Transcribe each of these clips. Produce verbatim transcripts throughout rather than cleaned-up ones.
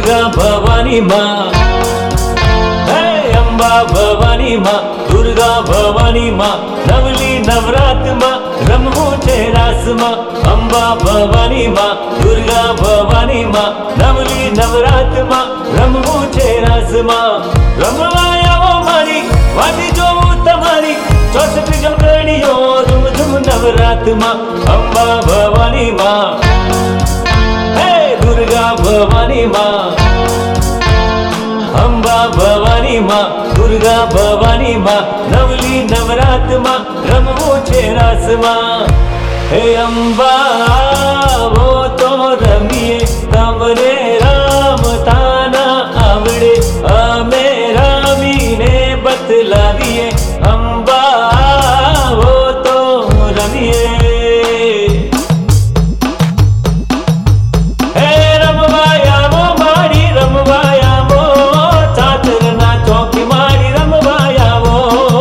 दुर्गा भवानी माँ, हे अंबा भवानी माँ, दुर्गा भवानी माँ, नवली नवरात माँ, रमवू छे रास माँ। अंबा भवानी माँ, दुर्गा भवानी माँ, नवली नवरात माँ, रमवू छे रास माँ। रमवा आवो मारी वाटी जोवू तमारी चौसठ जमगणियो धूम धूम नवरात माँ। अंबा भवानी माँ, हे दुर्गा भवानी माँ, अंबा भवानी माँ, दुर्गा भवानी माँ, नवली नवरात माँ, रमवू छे रास माँ। हे अंबा वो तो रमीए तमने रामता ना आवड़े, अमे रामीने बतलावीए। अंबा वो तो रमीए, हे रमवायामो मारी रमवायामो, चातरना चौकी मारी रमवायामो।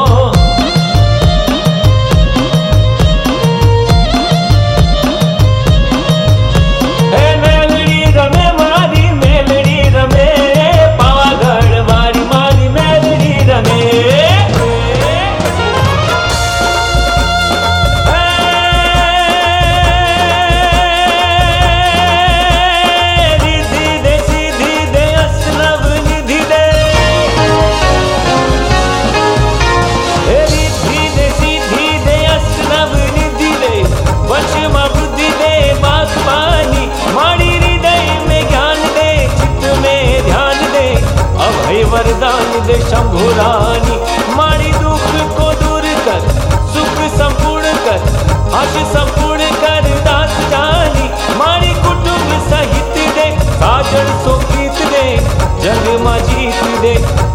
हे मेलडी रमे मारी मेलडी रमे, पावागढ़ मारी मारी मेलडी रमे। रिद्धि दे सिद्धि दे असनव निधि दे, हे रिद्धि दे सिद्धि दे असनव निधि दे, वशમાં बुद्धि दे बागबानी मारी, हृदय में ज्ञान दे चित्त में ध्यान दे, अभय वरदान दे शंभु रानी। मारी दुख को दूर कर सुख संपूर्ण कर, आश संपूर्ण कर दास जानी। मारी कुटुंब सहित दे साजन सो गीत दे, जग मा जीत दे।